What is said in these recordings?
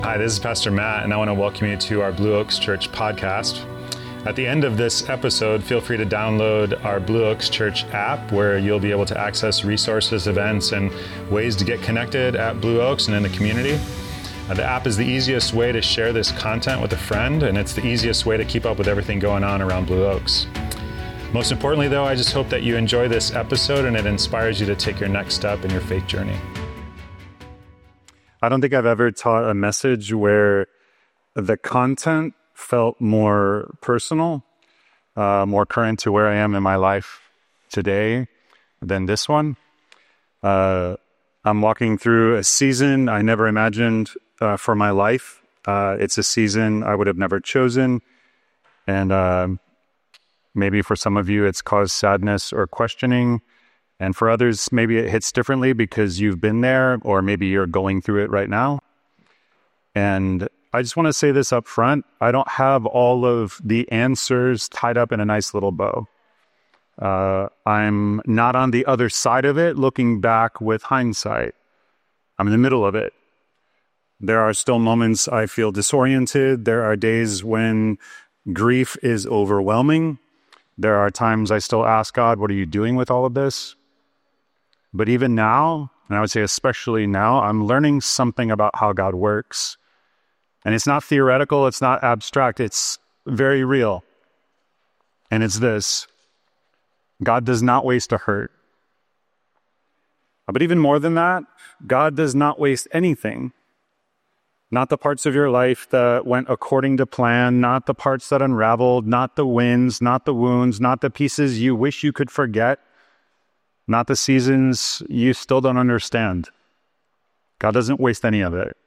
Hi, this is Pastor Matt, and I want to welcome you to our Blue Oaks Church podcast. At the end of this episode, feel free to download our Blue Oaks Church app, where you'll be able to access resources, events, and ways to get connected at Blue Oaks and in the community. The app is the easiest way to share this content with a friend, and it's the easiest way to keep up with everything going on around Blue Oaks. Most importantly, though, I just hope that you enjoy this episode and it inspires you to take your next step in your faith journey. I don't think I've ever taught a message where the content felt more personal, more current to where I am in my life today than this one. I'm walking through a season I never imagined for my life. It's a season I would have never chosen. And maybe for some of you, it's caused sadness or questioning. And for others, maybe it hits differently because you've been there, or maybe you're going through it right now. And I just want to say this up front. I don't have all of the answers tied up in a nice little bow. I'm not on the other side of it, looking back with hindsight. I'm in the middle of it. There are still moments I feel disoriented. There are days when grief is overwhelming. There are times I still ask God, what are you doing with all of this? But even now, and I would say especially now, I'm learning something about how God works. And it's not theoretical, it's not abstract, it's very real. And it's this: God does not waste a hurt. But even more than that, God does not waste anything. Not the parts of your life that went according to plan, not the parts that unraveled, not the wins, not the wounds, not the pieces you wish you could forget, not the seasons you still don't understand. God doesn't waste any of it.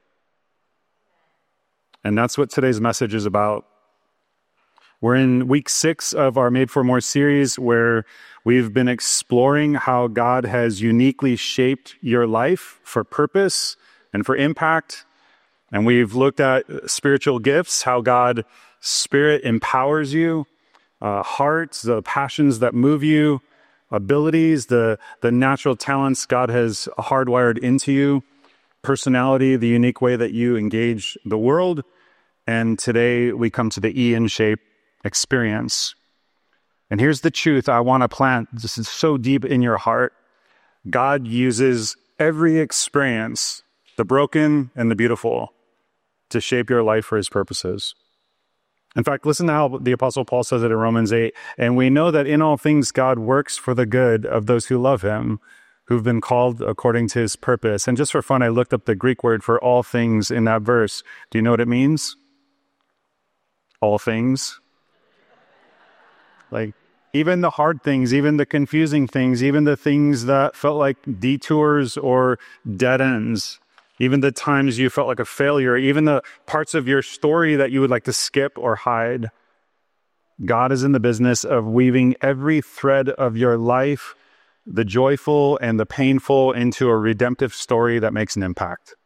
And that's what today's message is about. We're in week 6 of our Made for More series, where we've been exploring how God has uniquely shaped your life for purpose and for impact. And we've looked at spiritual gifts, how God's Spirit empowers you, hearts, the passions that move you, abilities, the natural talents God has hardwired into you, personality, the unique way that you engage the world. And today we come to the E in shape, experience. And here's the truth I want to plant. This is so deep in your heart. God uses every experience, the broken and the beautiful, to shape your life for his purposes. In fact, listen to how the Apostle Paul says it in Romans 8. And we know that in all things God works for the good of those who love him, who've been called according to his purpose. And just for fun, I looked up the Greek word for all things in that verse. Do you know what it means? All things. Like, even the hard things, even the confusing things, even the things that felt like detours or dead ends, even the times you felt like a failure, even the parts of your story that you would like to skip or hide. God is in the business of weaving every thread of your life, the joyful and the painful, into a redemptive story that makes an impact.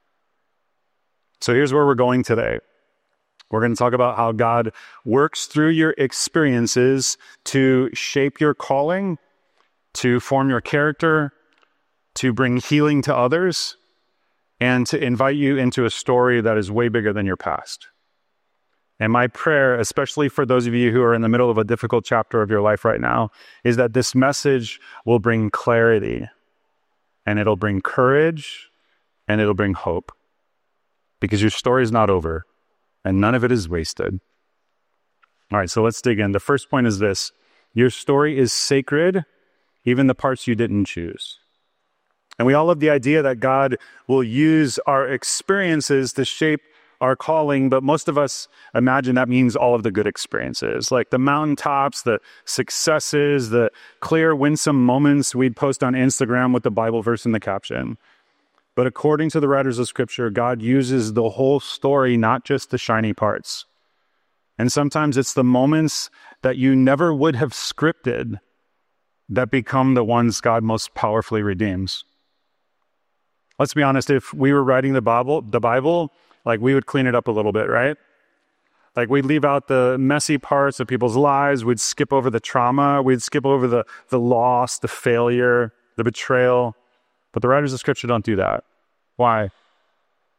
So here's where we're going today. We're going to talk about how God works through your experiences to shape your calling, to form your character, to bring healing to others, and to invite you into a story that is way bigger than your past. And my prayer, especially for those of you who are in the middle of a difficult chapter of your life right now, is that this message will bring clarity, and it'll bring courage, and it'll bring hope. Because your story is not over, and none of it is wasted. All right, so let's dig in. The first point is this: your story is sacred, even the parts you didn't choose. And we all love the idea that God will use our experiences to shape our calling, but most of us imagine that means all of the good experiences, like the mountaintops, the successes, the clear, winsome moments we'd post on Instagram with the Bible verse in the caption. But according to the writers of Scripture, God uses the whole story, not just the shiny parts. And sometimes it's the moments that you never would have scripted that become the ones God most powerfully redeems. Let's be honest, if we were writing the Bible, like, we would clean it up a little bit, right? Like, we'd leave out the messy parts of people's lives. We'd skip over the trauma. We'd skip over the loss, the failure, the betrayal. But the writers of Scripture don't do that. Why?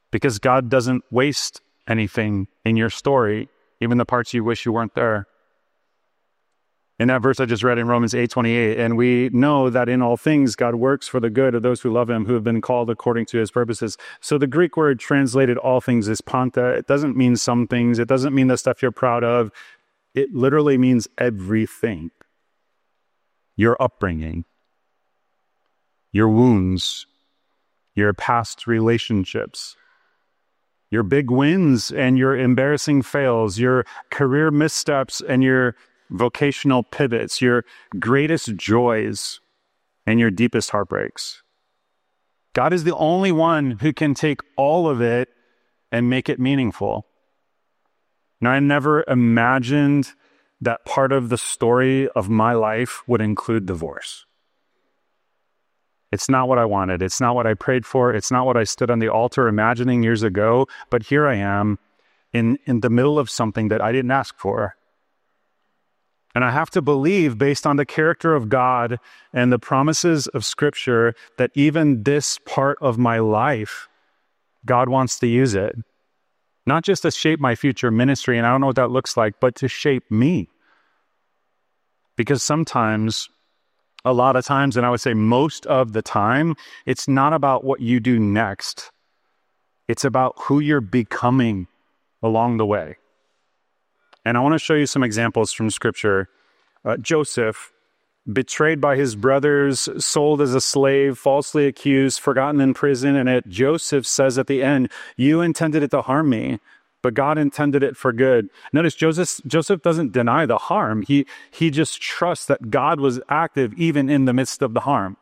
because God doesn't waste anything in your story, even the parts you wish you weren't there. In that verse I just read in Romans 8:28, and we know that in all things God works for the good of those who love him, who have been called according to his purposes. So the Greek word translated all things is panta. It doesn't mean some things. It doesn't mean the stuff you're proud of. It literally means everything. Your upbringing, your wounds, your past relationships, your big wins and your embarrassing fails, your career missteps and your vocational pivots, your greatest joys and your deepest heartbreaks. God is the only one who can take all of it and make it meaningful. Now, I never imagined that part of the story of my life would include divorce. It's not what I wanted. It's not what I prayed for. It's not what I stood on the altar imagining years ago. But here I am in the middle of something that I didn't ask for. And I have to believe, based on the character of God and the promises of Scripture, that even this part of my life, God wants to use it. Not just to shape my future ministry, and I don't know what that looks like, but to shape me. Because sometimes, a lot of times, and I would say most of the time, it's not about what you do next. It's about who you're becoming along the way. And I want to show you some examples from Scripture. Joseph, betrayed by his brothers, sold as a slave, falsely accused, forgotten in prison. And Joseph says at the end, you intended it to harm me, but God intended it for good. Notice Joseph doesn't deny the harm. He just trusts that God was active even in the midst of the harm.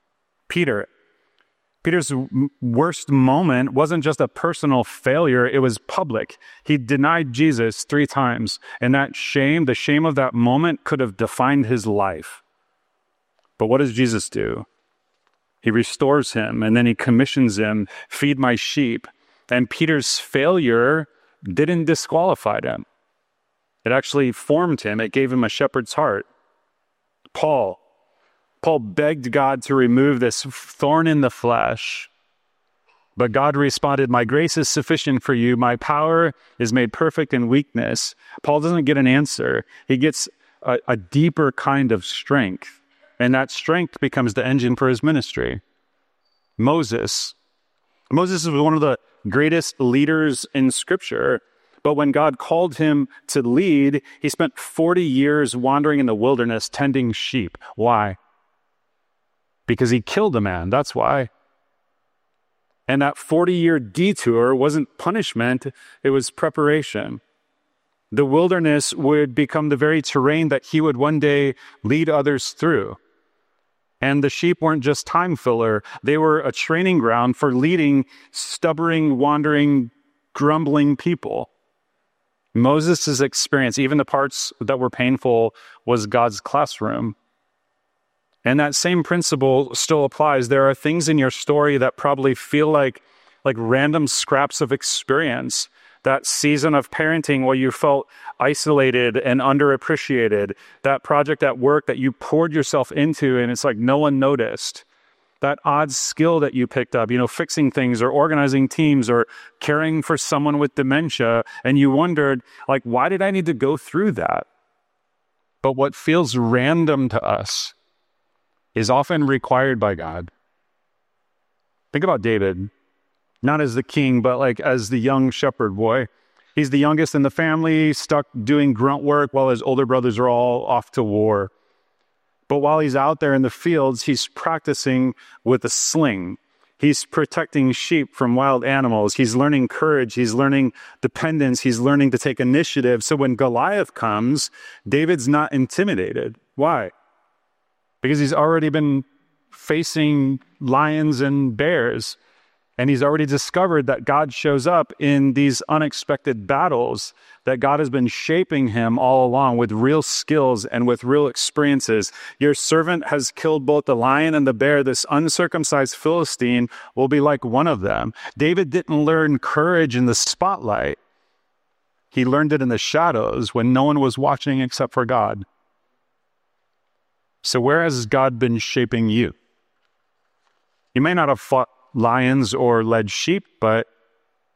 Peter's worst moment wasn't just a personal failure, it was public. He denied Jesus 3 times, and that shame, the shame of that moment, could have defined his life. But what does Jesus do? He restores him, and then he commissions him, feed my sheep. And Peter's failure didn't disqualify him. It actually formed him. It gave him a shepherd's heart. Paul begged God to remove this thorn in the flesh. But God responded, my grace is sufficient for you. My power is made perfect in weakness. Paul doesn't get an answer. He gets a deeper kind of strength. And that strength becomes the engine for his ministry. Moses is one of the greatest leaders in Scripture. But when God called him to lead, he spent 40 years wandering in the wilderness tending sheep. Why? Because he killed a man, that's why. And that 40-year detour wasn't punishment, it was preparation. The wilderness would become the very terrain that he would one day lead others through. And the sheep weren't just time filler, they were a training ground for leading stubborn, wandering, grumbling people. Moses' experience, even the parts that were painful, was God's classroom. And that same principle still applies. There are things in your story that probably feel like random scraps of experience. That season of parenting where you felt isolated and underappreciated. That project at work that you poured yourself into and it's like no one noticed. That odd skill that you picked up, fixing things or organizing teams or caring for someone with dementia. And you wondered, why did I need to go through that? But what feels random to us is often required by God. Think about David, not as the king, but as the young shepherd boy. He's the youngest in the family, stuck doing grunt work while his older brothers are all off to war. But while he's out there in the fields, he's practicing with a sling. He's protecting sheep from wild animals. He's learning courage. He's learning dependence. He's learning to take initiative. So when Goliath comes, David's not intimidated. Why? Because he's already been facing lions and bears. And he's already discovered that God shows up in these unexpected battles, that God has been shaping him all along with real skills and with real experiences. Your servant has killed both the lion and the bear. This uncircumcised Philistine will be like one of them. David didn't learn courage in the spotlight. He learned it in the shadows when no one was watching except for God. So where has God been shaping you? You may not have fought lions or led sheep, but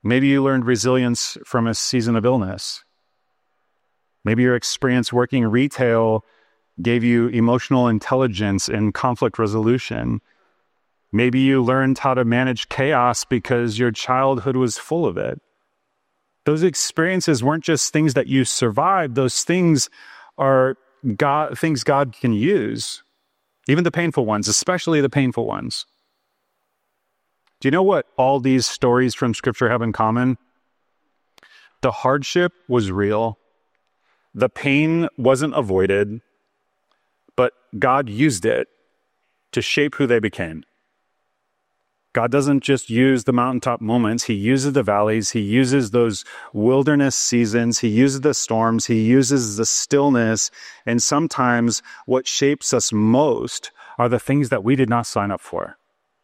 Maybe you learned resilience from a season of illness. Maybe your experience working retail gave you emotional intelligence and conflict resolution. Maybe you learned how to manage chaos because your childhood was full of it. Those experiences weren't just things that you survived. Those things are things God can use, even the painful ones, especially the painful ones. Do you know what all these stories from Scripture have in common? The hardship was real. The pain wasn't avoided, but God used it to shape who they became. God doesn't just use the mountaintop moments. He uses the valleys. He uses those wilderness seasons. He uses the storms. He uses the stillness. And sometimes what shapes us most are the things that we did not sign up for.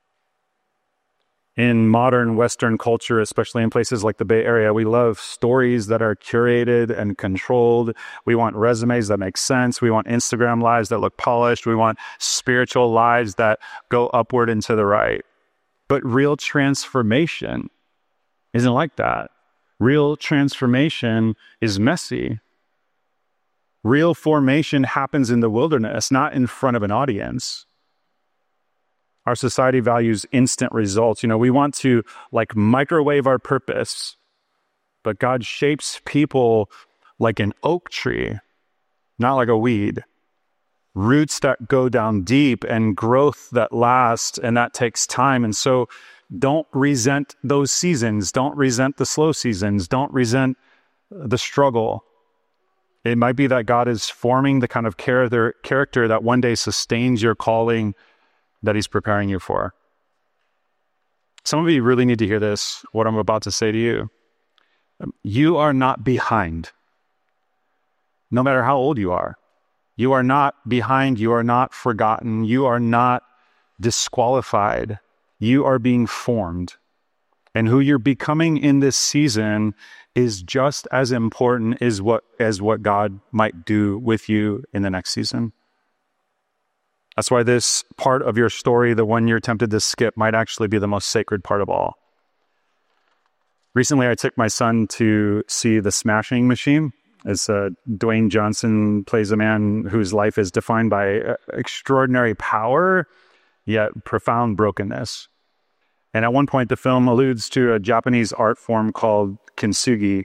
In modern Western culture, especially in places like the Bay Area, we love stories that are curated and controlled. We want resumes that make sense. We want Instagram lives that look polished. We want spiritual lives that go upward and to the right. But real transformation isn't like that. Real transformation is messy. Real formation happens in the wilderness, not in front of an audience. Our society values instant results. We want to microwave our purpose, but God shapes people like an oak tree, not like a weed. Roots that go down deep and growth that lasts, and that takes time. And so don't resent those seasons. Don't resent the slow seasons. Don't resent the struggle. It might be that God is forming the kind of character that one day sustains your calling that he's preparing you for. Some of you really need to hear this, what I'm about to say to you. You are not behind, no matter how old you are. You are not behind. You are not forgotten. You are not disqualified. You are being formed. And who you're becoming in this season is just as important as what God might do with you in the next season. That's why this part of your story, the one you're tempted to skip, might actually be the most sacred part of all. Recently, I took my son to see The Smashing Machine. It's Dwayne Johnson plays a man whose life is defined by extraordinary power, yet profound brokenness. And at one point, the film alludes to a Japanese art form called kintsugi,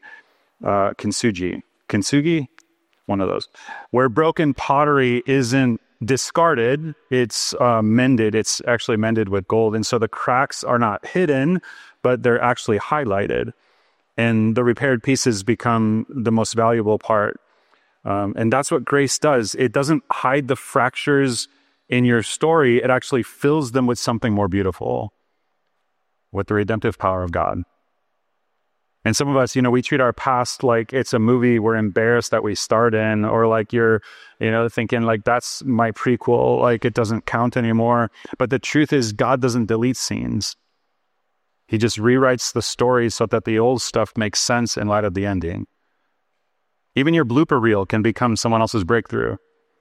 one of those, where broken pottery isn't discarded, it's mended. It's actually mended with gold. And so the cracks are not hidden, but they're actually highlighted. And the repaired pieces become the most valuable part. And that's what grace does. It doesn't hide the fractures in your story. It actually fills them with something more beautiful, with the redemptive power of God. And some of us, we treat our past like it's a movie we're embarrassed that we starred in, or like you're, thinking like that's my prequel, like it doesn't count anymore. But the truth is God doesn't delete scenes. He just rewrites the story so that the old stuff makes sense in light of the ending. Even your blooper reel can become someone else's breakthrough.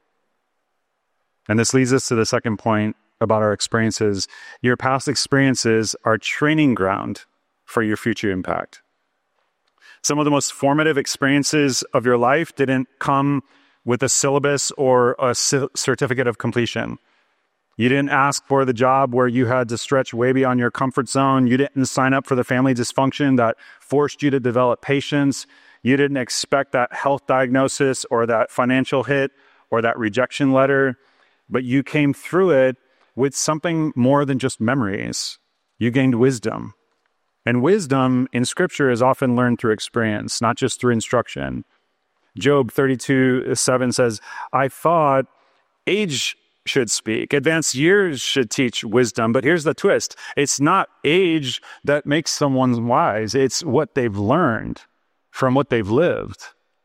And this leads us to the second point about our experiences. Your past experiences are training ground for your future impact. Some of the most formative experiences of your life didn't come with a syllabus or a certificate of completion. You didn't ask for the job where you had to stretch way beyond your comfort zone. You didn't sign up for the family dysfunction that forced you to develop patience. You didn't expect that health diagnosis or that financial hit or that rejection letter, but you came through it with something more than just memories. You gained wisdom. And wisdom in Scripture is often learned through experience, not just through instruction. Job 32:7 says, I thought age should speak. Advanced years should teach wisdom. But here's the twist. It's not age that makes someone wise. It's what they've learned from what they've lived.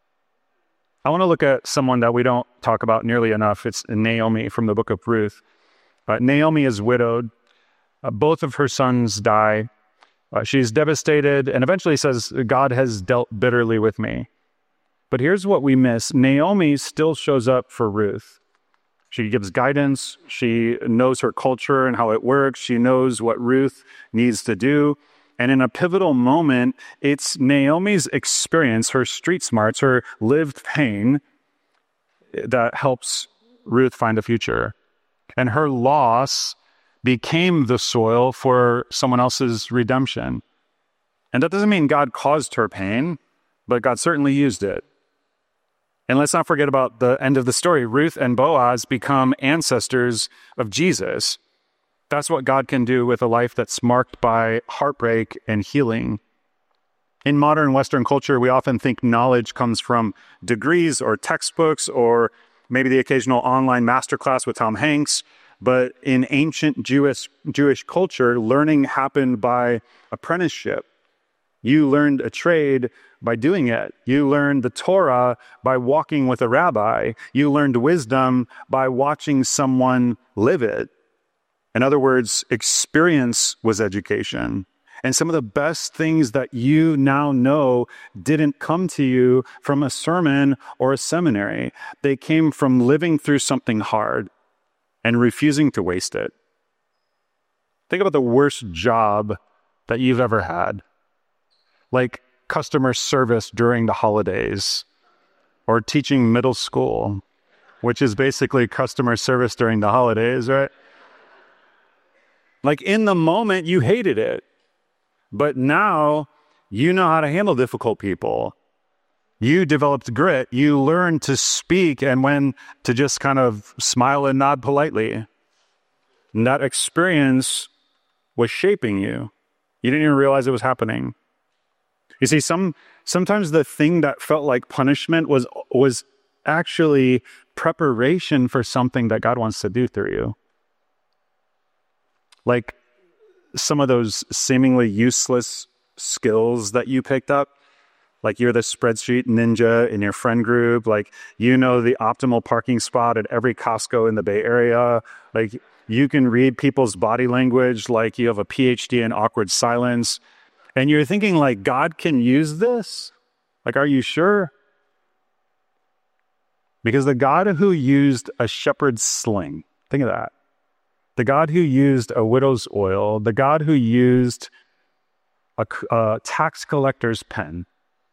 I want to look at someone that we don't talk about nearly enough. It's Naomi from the book of Ruth. Naomi is widowed. Both of her sons die. She's devastated and eventually says, God has dealt bitterly with me. But here's what we miss. Naomi still shows up for Ruth. She gives guidance. She knows her culture and how it works. She knows what Ruth needs to do. And in a pivotal moment, it's Naomi's experience, her street smarts, her lived pain that helps Ruth find a future. And her loss became the soil for someone else's redemption. And that doesn't mean God caused her pain, but God certainly used it. And let's not forget about the end of the story. Ruth and Boaz become ancestors of Jesus. That's what God can do with a life that's marked by heartbreak and healing. In modern Western culture, we often think knowledge comes from degrees or textbooks or maybe the occasional online masterclass with Tom Hanks. But in ancient Jewish culture, learning happened by apprenticeship. You learned a trade by doing it. You learned the Torah by walking with a rabbi. You learned wisdom by watching someone live it. In other words, experience was education. And some of the best things that you now know didn't come to you from a sermon or a seminary. They came from living through something hard and refusing to waste it. Think about the worst job that you've ever had. Like customer service during the holidays, or teaching middle school, which is basically customer service during the holidays, right? Like in the moment, you hated it, but now you know how to handle difficult people. You developed grit. You learned to speak and when to just kind of smile and nod politely. And that experience was shaping you. You didn't even realize it was happening. You see, sometimes the thing that felt like punishment was actually preparation for something that God wants to do through you. Like some of those seemingly useless skills that you picked up, like you're the spreadsheet ninja in your friend group, like you know the optimal parking spot at every Costco in the Bay Area, like you can read people's body language like you have a PhD in awkward silence. And you're thinking like, God can use this? Like, are you sure? Because the God who used a shepherd's sling, think of that. The God who used a widow's oil, the God who used a tax collector's pen,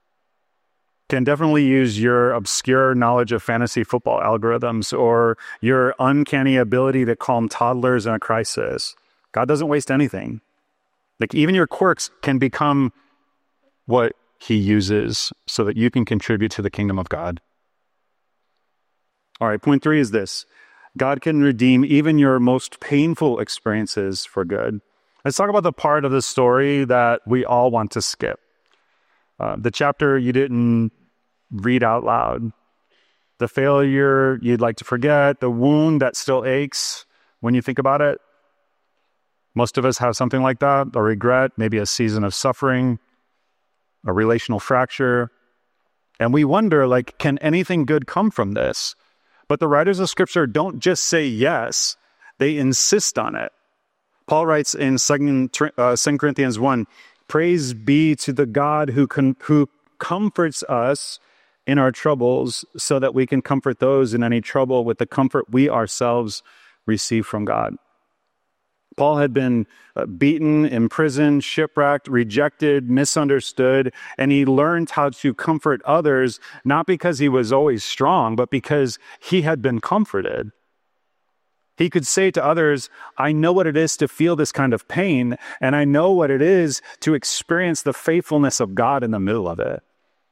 can definitely use your obscure knowledge of fantasy football algorithms or your uncanny ability to calm toddlers in a crisis. God doesn't waste anything. Like even your quirks can become what he uses so that you can contribute to the kingdom of God. All right, point 3 is this. God can redeem even your most painful experiences for good. Let's talk about the part of the story that we all want to skip. The chapter you didn't read out loud. The failure you'd like to forget. The wound that still aches when you think about it. Most of us have something like that, a regret, maybe a season of suffering, a relational fracture. And we wonder, like, can anything good come from this? But the writers of Scripture don't just say yes, they insist on it. Paul writes in 2 Corinthians 1, "Praise be to the God who comforts us in our troubles so that we can comfort those in any trouble with the comfort we ourselves receive from God." Paul had been beaten, imprisoned, shipwrecked, rejected, misunderstood, and he learned how to comfort others, not because he was always strong, but because he had been comforted. He could say to others, I know what it is to feel this kind of pain, and I know what it is to experience the faithfulness of God in the middle of it.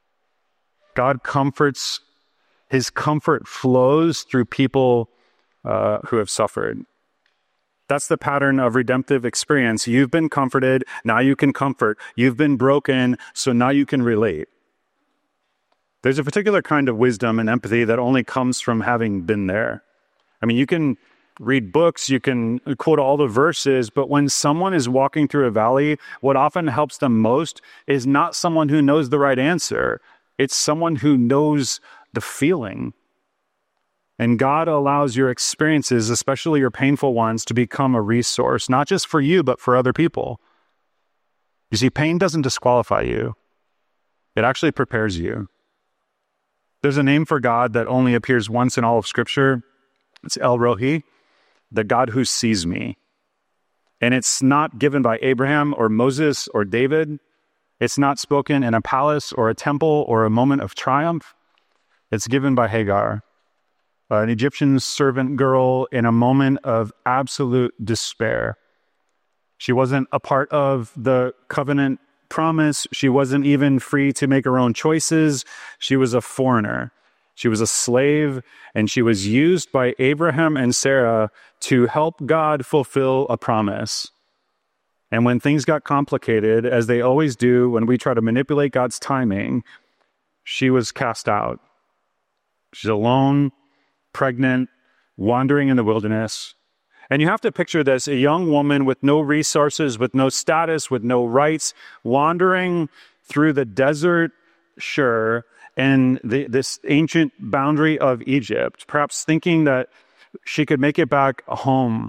God comforts, his comfort flows through people who have suffered. That's the pattern of redemptive experience. You've been comforted, now you can comfort. You've been broken, so now you can relate. There's a particular kind of wisdom and empathy that only comes from having been there. I mean, you can read books, you can quote all the verses, but when someone is walking through a valley, what often helps them most is not someone who knows the right answer. It's someone who knows the feeling. And God allows your experiences, especially your painful ones, to become a resource, not just for you, but for other people. You see, pain doesn't disqualify you. It actually prepares you. There's a name for God that only appears once in all of Scripture. It's El Rohi, the God who sees me. And it's not given by Abraham or Moses or David. It's not spoken in a palace or a temple or a moment of triumph. It's given by Hagar, an Egyptian servant girl in a moment of absolute despair. She wasn't a part of the covenant promise. She wasn't even free to make her own choices. She was a foreigner. She was a slave, and she was used by Abraham and Sarah to help God fulfill a promise. And when things got complicated, as they always do when we try to manipulate God's timing, she was cast out. She's alone, pregnant, wandering in the wilderness. And you have to picture this, a young woman with no resources, with no status, with no rights, wandering through the desert, sure, and this ancient boundary of Egypt, perhaps thinking that she could make it back home.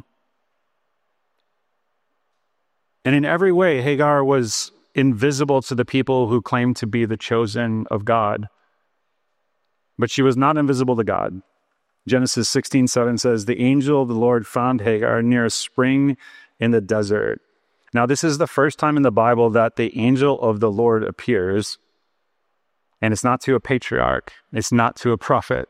And in every way, Hagar was invisible to the people who claimed to be the chosen of God. But she was not invisible to God. Genesis 16:7 says, the angel of the Lord found Hagar near a spring in the desert. Now, this is the first time in the Bible that the angel of the Lord appears. And it's not to a patriarch. It's not to a prophet.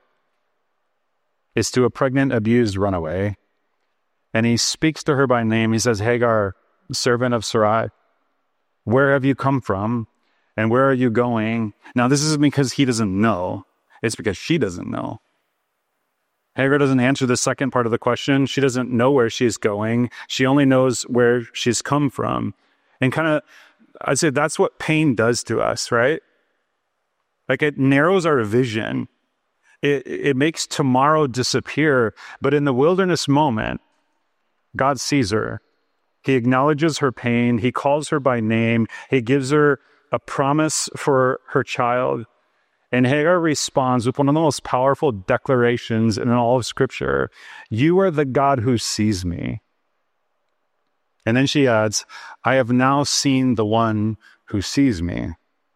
It's to a pregnant, abused runaway. And he speaks to her by name. He says, Hagar, servant of Sarai, where have you come from? And where are you going? Now, this isn't because he doesn't know. It's because she doesn't know. Hagar doesn't answer the second part of the question. She doesn't know where she's going. She only knows where she's come from. And I'd say that's what pain does to us, right? Like it narrows our vision. It makes tomorrow disappear. But in the wilderness moment, God sees her. He acknowledges her pain. He calls her by name. He gives her a promise for her child. And Hagar responds with one of the most powerful declarations in all of Scripture. You are the God who sees me. And then she adds, I have now seen the one who sees me.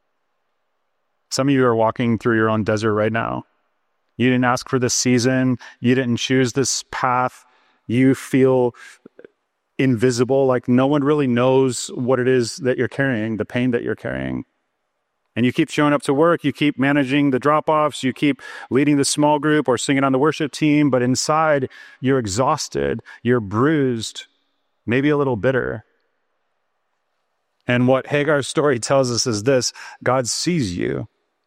Some of you are walking through your own desert right now. You didn't ask for this season. You didn't choose this path. You feel invisible, like no one really knows what it is that you're carrying, the pain that you're carrying. And you keep showing up to work, you keep managing the drop-offs, you keep leading the small group or singing on the worship team, but inside you're exhausted, you're bruised, maybe a little bitter. And what Hagar's story tells us is this: God sees you.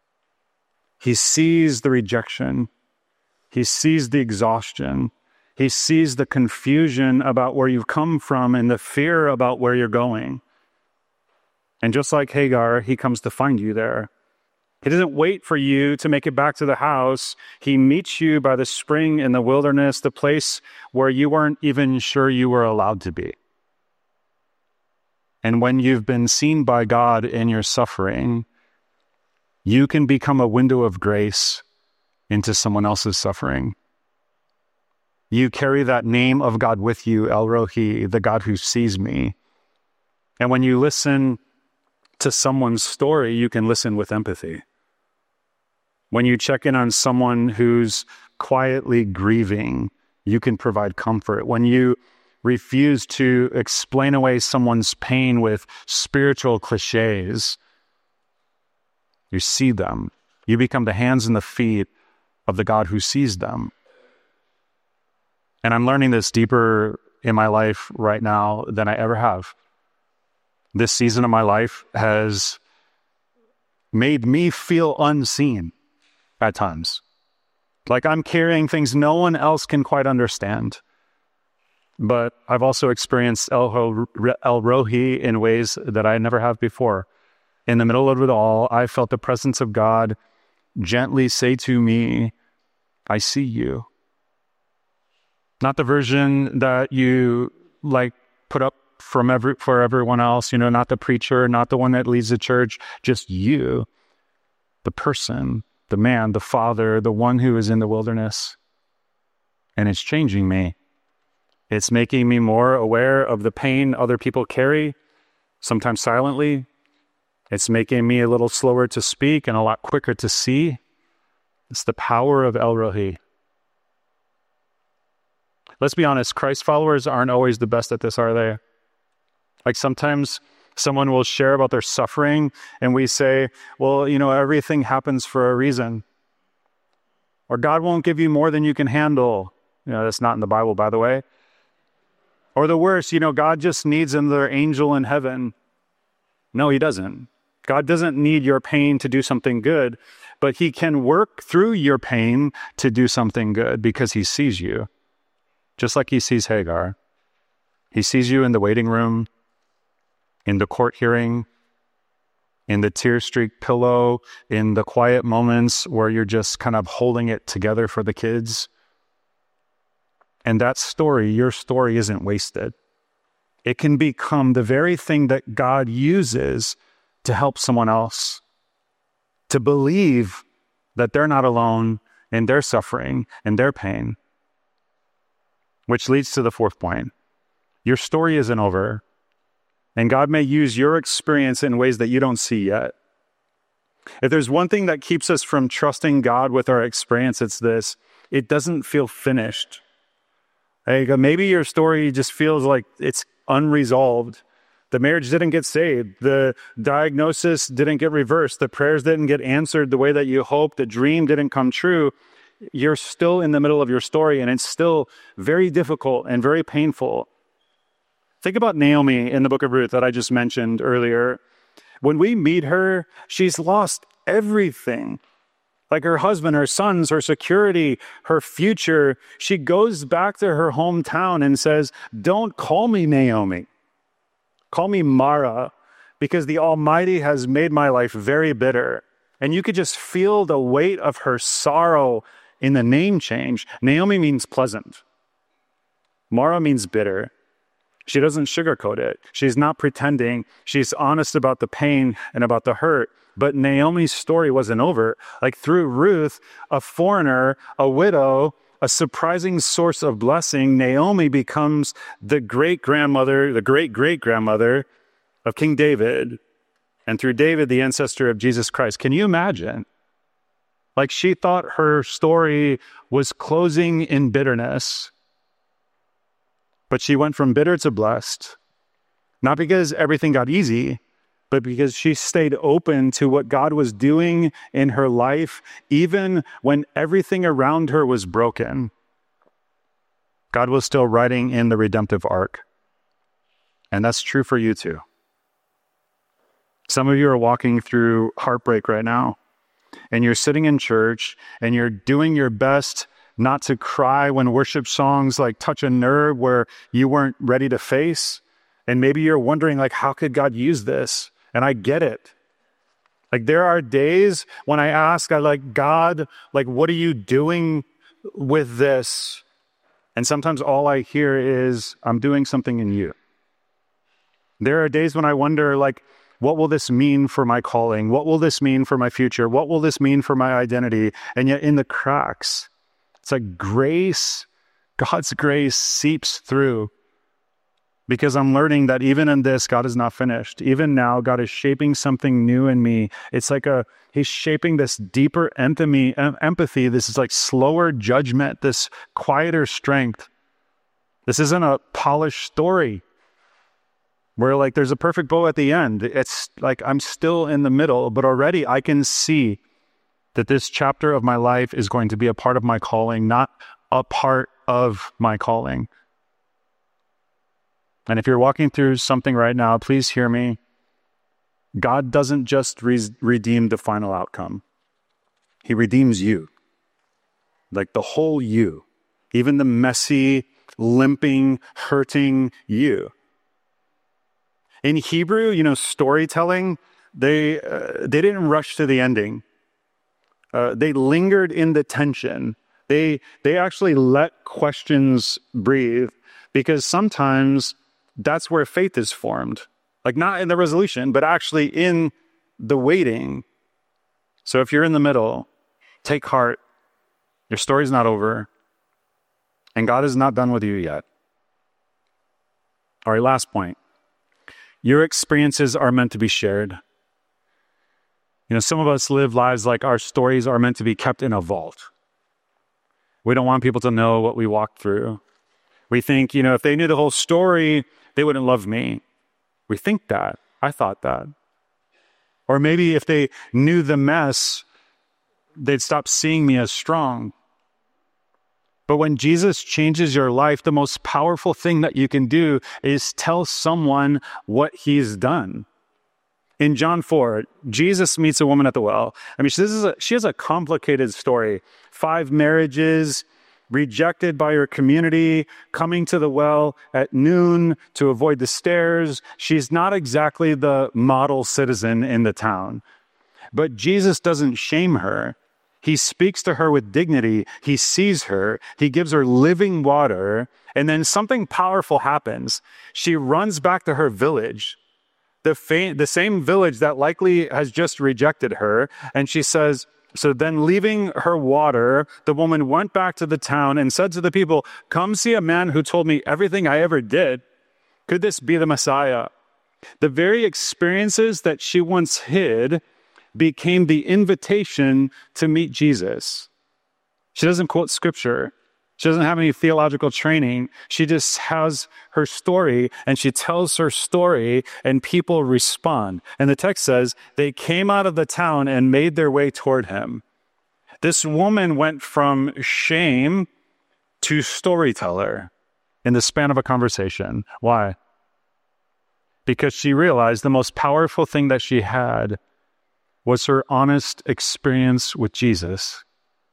He sees the rejection. He sees the exhaustion. He sees the confusion about where you've come from and the fear about where you're going. And just like Hagar, he comes to find you there. He doesn't wait for you to make it back to the house. He meets you by the spring in the wilderness, the place where you weren't even sure you were allowed to be. And when you've been seen by God in your suffering, you can become a window of grace into someone else's suffering. You carry that name of God with you, El Rohi, the God who sees me. And when you listen to someone's story, you can listen with empathy. When you check in on someone who's quietly grieving, you can provide comfort. When you refuse to explain away someone's pain with spiritual cliches, you see them. You become the hands and the feet of the God who sees them. And I'm learning this deeper in my life right now than I ever have. This season of my life has made me feel unseen at times. Like I'm carrying things no one else can quite understand. But I've also experienced El Rohi in ways that I never have before. In the middle of it all, I felt the presence of God gently say to me, I see you. Not the version that you put up for everyone else, not the preacher, not the one that leads the church, just you, the person, the man, the father, the one who is in the wilderness. And it's changing me. It's making me more aware of the pain other people carry, sometimes silently. It's making me a little slower to speak and a lot quicker to see. It's the power of El Rohi. Let's be honest, Christ followers aren't always the best at this, are they? Like sometimes someone will share about their suffering and we say, well, everything happens for a reason. Or God won't give you more than you can handle. That's not in the Bible, by the way. Or the worst, God just needs another angel in heaven. No, he doesn't. God doesn't need your pain to do something good, but he can work through your pain to do something good because he sees you, just like he sees Hagar. He sees you in the waiting room, in the court hearing, in the tear-streaked pillow, in the quiet moments where you're just kind of holding it together for the kids. And that story, your story, isn't wasted. It can become the very thing that God uses to help someone else, to believe that they're not alone in their suffering and their pain. Which leads to the fourth point. Your story isn't over, and God may use your experience in ways that you don't see yet. If there's one thing that keeps us from trusting God with our experience, it's this: it doesn't feel finished. Like maybe your story just feels like it's unresolved. The marriage didn't get saved. The diagnosis didn't get reversed. The prayers didn't get answered the way that you hoped. The dream didn't come true. You're still in the middle of your story, and it's still very difficult and very painful. Think about Naomi in the book of Ruth that I just mentioned earlier. When we meet her, she's lost everything. Like her husband, her sons, her security, her future. She goes back to her hometown and says, "Don't call me Naomi. Call me Mara, because the Almighty has made my life very bitter." And you could just feel the weight of her sorrow in the name change. Naomi means pleasant. Mara means bitter. She doesn't sugarcoat it. She's not pretending. She's honest about the pain and about the hurt. But Naomi's story wasn't over. Like through Ruth, a foreigner, a widow, a surprising source of blessing, Naomi becomes the great-grandmother, the great-great-grandmother of King David. And through David, the ancestor of Jesus Christ. Can you imagine? Like she thought her story was closing in bitterness. But she went from bitter to blessed. Not because everything got easy, but because she stayed open to what God was doing in her life, even when everything around her was broken. God was still writing in the redemptive arc. And that's true for you too. Some of you are walking through heartbreak right now, and you're sitting in church, and you're doing your best not to cry when worship songs like touch a nerve where you weren't ready to face. And maybe you're wondering, like, how could God use this? And I get it. Like, there are days when I ask, God, like, what are you doing with this? And sometimes all I hear is, I'm doing something in you. There are days when I wonder, like, what will this mean for my calling? What will this mean for my future? What will this mean for my identity? And yet in the cracks, it's like grace, God's grace seeps through, because I'm learning that even in this, God is not finished. Even now, God is shaping something new in me. It's like he's shaping this deeper empathy. This is like slower judgment, this quieter strength. This isn't a polished story where like there's a perfect bow at the end. It's like I'm still in the middle, but already I can see that this chapter of my life is going to be a part of my calling, not a part of my calling. And if you're walking through something right now, please hear me. God doesn't just redeem the final outcome. He redeems you. Like the whole you. Even the messy, limping, hurting you. In Hebrew, storytelling, they didn't rush to the ending. They lingered in the tension. They actually let questions breathe, because sometimes that's where faith is formed. Like not in the resolution, but actually in the waiting. So if you're in the middle, take heart. Your story's not over, and God is not done with you yet. All right, last point. Your experiences are meant to be shared. Some of us live lives like our stories are meant to be kept in a vault. We don't want people to know what we walked through. We think, if they knew the whole story, they wouldn't love me. We think that. I thought that. Or maybe if they knew the mess, they'd stop seeing me as strong. But when Jesus changes your life, the most powerful thing that you can do is tell someone what he's done. In John 4, Jesus meets a woman at the well. I mean, she has a complicated story. 5 marriages, rejected by her community, coming to the well at noon to avoid the stairs. She's not exactly the model citizen in the town. But Jesus doesn't shame her. He speaks to her with dignity. He sees her. He gives her living water. And then something powerful happens. She runs back to her village, the same village that likely has just rejected her. And she says, so then leaving her water, the woman went back to the town and said to the people, come see a man who told me everything I ever did. Could this be the Messiah? The very experiences that she once hid became the invitation to meet Jesus. She doesn't quote scripture. She doesn't have any theological training. She just has her story, and she tells her story, and people respond. And the text says, they came out of the town and made their way toward him. This woman went from shame to storyteller in the span of a conversation. Why? Because she realized the most powerful thing that she had was her honest experience with Jesus.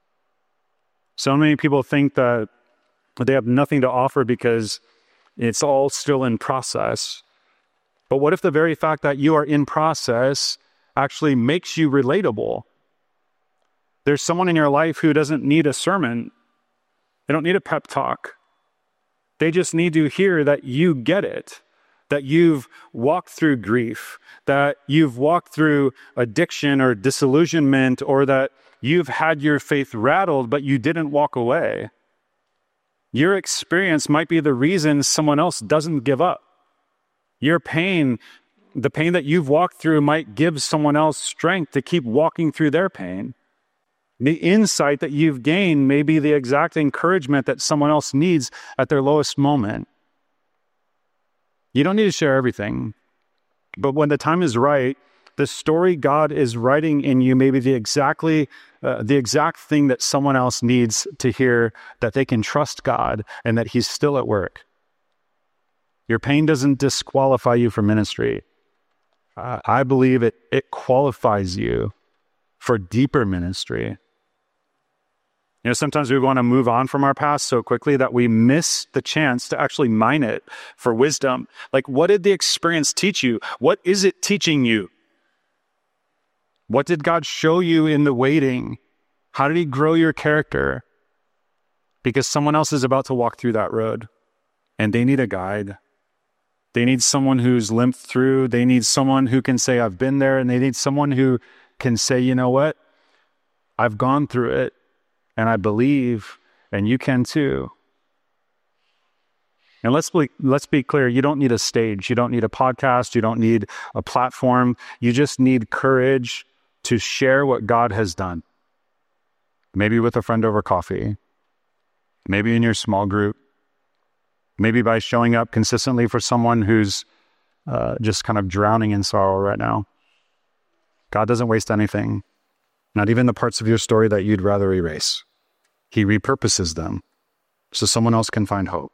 So many people think that they have nothing to offer because it's all still in process. But what if the very fact that you are in process actually makes you relatable? There's someone in your life who doesn't need a sermon. They don't need a pep talk. They just need to hear that you get it, that you've walked through grief, that you've walked through addiction or disillusionment, or that you've had your faith rattled, but you didn't walk away. Your experience might be the reason someone else doesn't give up. Your pain, the pain that you've walked through, might give someone else strength to keep walking through their pain. The insight that you've gained may be the exact encouragement that someone else needs at their lowest moment. You don't need to share everything, but when the time is right, the story God is writing in you may be the exact thing that someone else needs to hear, that they can trust God and that he's still at work. Your pain doesn't disqualify you for ministry. I believe it qualifies you for deeper ministry. You know, sometimes we want to move on from our past so quickly that we miss the chance to actually mine it for wisdom. Like, what did the experience teach you? What is it teaching you? What did God show you in the waiting? How did he grow your character? Because someone else is about to walk through that road, and they need a guide. They need someone who's limped through. They need someone who can say, I've been there. And they need someone who can say, you know what? I've gone through it. And I believe, and you can too. And let's be clear, you don't need a stage, you don't need a podcast, you don't need a platform. You just need courage to share what God has done. Maybe with a friend over coffee, maybe in your small group, maybe by showing up consistently for someone who's just kind of drowning in sorrow right now. God doesn't waste anything. Not even the parts of your story that you'd rather erase. He repurposes them so someone else can find hope.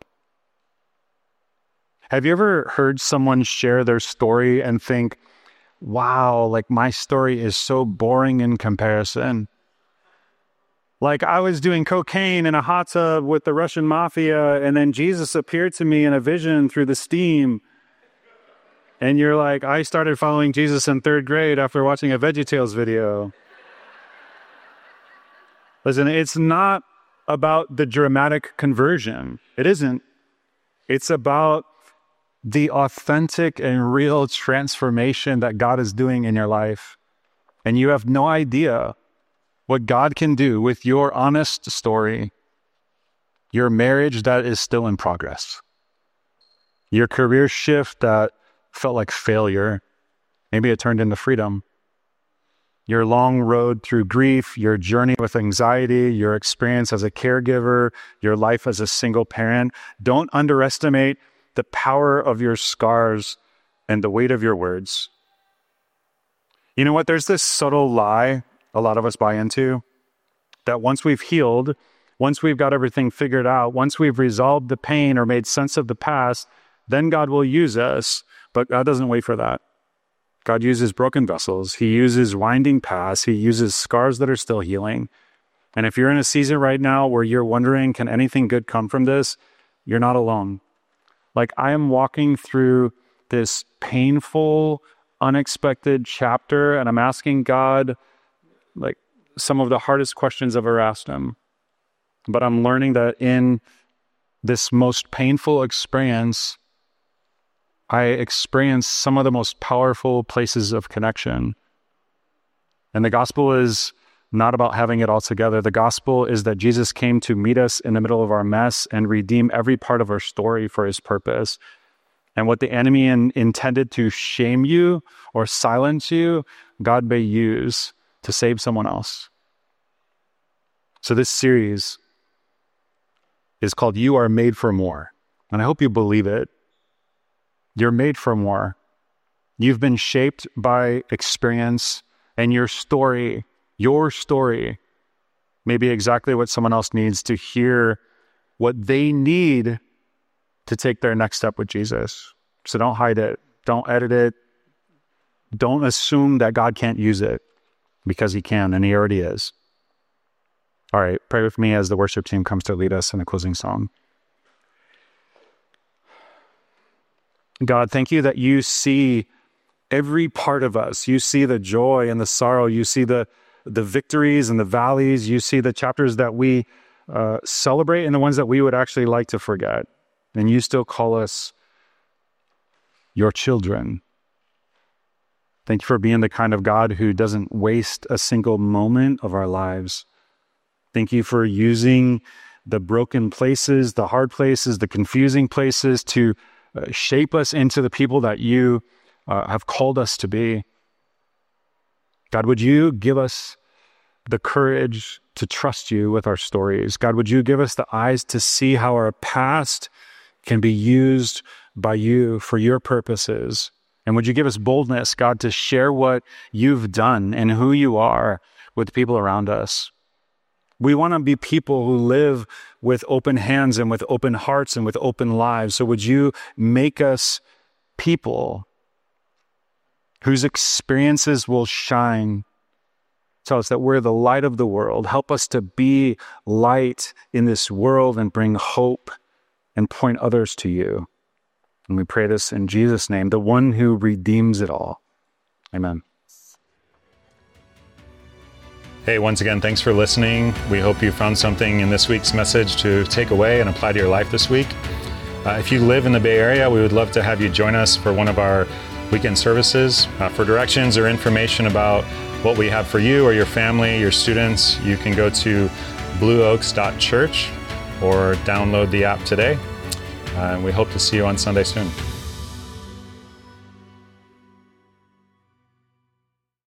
Have you ever heard someone share their story and think, wow, like my story is so boring in comparison? Like I was doing cocaine in a hot tub with the Russian mafia, and then Jesus appeared to me in a vision through the steam. And you're like, I started following Jesus in 3rd grade after watching a VeggieTales video. Listen, it's not about the dramatic conversion. It isn't. It's about the authentic and real transformation that God is doing in your life. And you have no idea what God can do with your honest story, your marriage that is still in progress, your career shift that felt like failure. Maybe it turned into freedom. Your long road through grief, your journey with anxiety, your experience as a caregiver, your life as a single parent. Don't underestimate the power of your scars and the weight of your words. You know what? There's this subtle lie a lot of us buy into, that once we've healed, once we've got everything figured out, once we've resolved the pain or made sense of the past, then God will use us. But God doesn't wait for that. God uses broken vessels. He uses winding paths. He uses scars that are still healing. And if you're in a season right now where you're wondering, can anything good come from this? You're not alone. Like, I am walking through this painful, unexpected chapter, and I'm asking God, like, some of the hardest questions I've ever asked him. But I'm learning that in this most painful experience, I experience some of the most powerful places of connection. And the gospel is not about having it all together. The gospel is that Jesus came to meet us in the middle of our mess and redeem every part of our story for his purpose. And what the enemy intended to shame you or silence you, God may use to save someone else. So this series is called You Are Made for More. And I hope you believe it. You're made for more. You've been shaped by experience, and your story may be exactly what someone else needs to hear what they need to take their next step with Jesus. So don't hide it. Don't edit it. Don't assume that God can't use it, because he can, and he already is. All right, pray with me as the worship team comes to lead us in a closing song. God, thank you that you see every part of us. You see the joy and the sorrow. You see the victories and the valleys. You see the chapters that we celebrate and the ones that we would actually like to forget. And you still call us your children. Thank you for being the kind of God who doesn't waste a single moment of our lives. Thank you for using the broken places, the hard places, the confusing places to shape us into the people that you have called us to be. God, would you give us the courage to trust you with our stories? God, would you give us the eyes to see how our past can be used by you for your purposes? And would you give us boldness, God, to share what you've done and who you are with people around us? We want to be people who live with open hands and with open hearts and with open lives. So would you make us people whose experiences will shine? Tell us that we're the light of the world. Help us to be light in this world and bring hope and point others to you. And we pray this in Jesus' name, the one who redeems it all. Amen. Hey, once again, thanks for listening. We hope you found something in this week's message to take away and apply to your life this week. If you live in the Bay Area, we would love to have you join us for one of our weekend services. For directions or information about what we have for you or your family, your students, you can go to blueoaks.church or download the app today. And we hope to see you on Sunday soon.